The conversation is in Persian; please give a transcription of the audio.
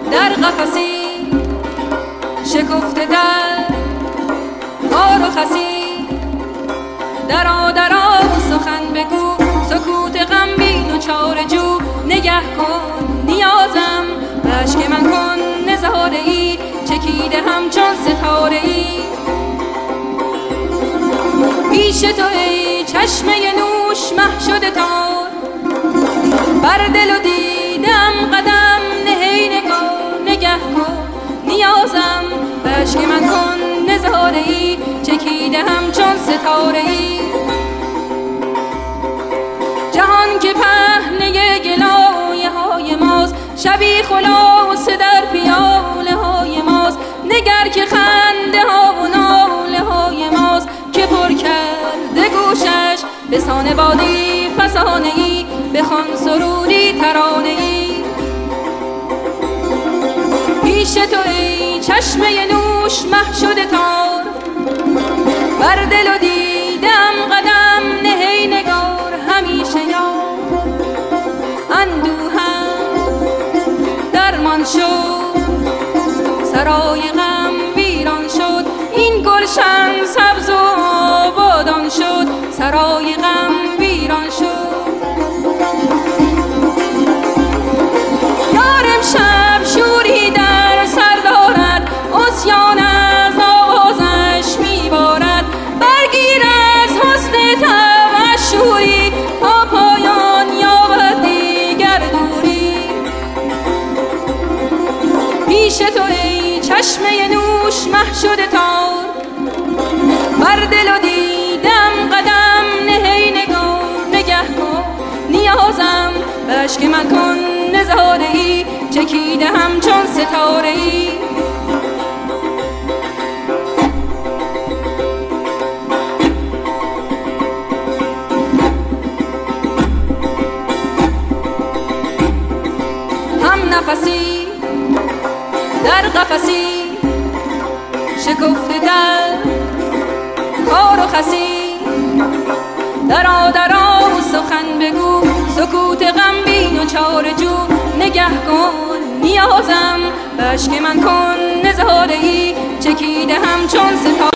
در قفسی شکفته در خار و خسی، درا درا سخن بگو سکوت غمبین و چاره جو، نگه کن نیازم به اشک من کن نظاره ای، چکیده همچون ستاره ای پیش تو ای چشمه نوش مه شده تار، بر دل و دیدم قدم نهی نگاه، نگه کن نیازم به اشک من کن نظاره ای، چکیده همچون ستاره ای جهان که پهنه گلایه های ماست، شبی خلاصه در پیاله های ماست، نگر که خنده ها و ناله های ماست که پر کرده گوشش به سان بادی فسانه ای، بخوان سرودی ترانه ای پیش تو ای چشمه نوش مه شده تار، بر دل و دیدم قدم نهی نگار، همیشه یار اندوهم درمان شد، سرای غم ویران شد، این گلشن سبز و آبادان شد، سرای غم ویران شد. یار امشب شوری در سر دارد، عصیان از آوازش میبارد، برگیر از حسن طبعش شوری تا پایان یابد دیگر دوری پیش تو ای چشمه نوش مه شده تار، بر دل و دیدم قدم نهی نگاه، نگه کن نیازم به اشک من کن نظاره ای، چکیده همچون ستاره ای هم نفسی در قفسی شکفته در خار و خسی، درا درا سخن بگو سکوت غمبین و چاره جو، نگه کن نیازم به اشک من کن نظاره ای، چکیده همچون ستاره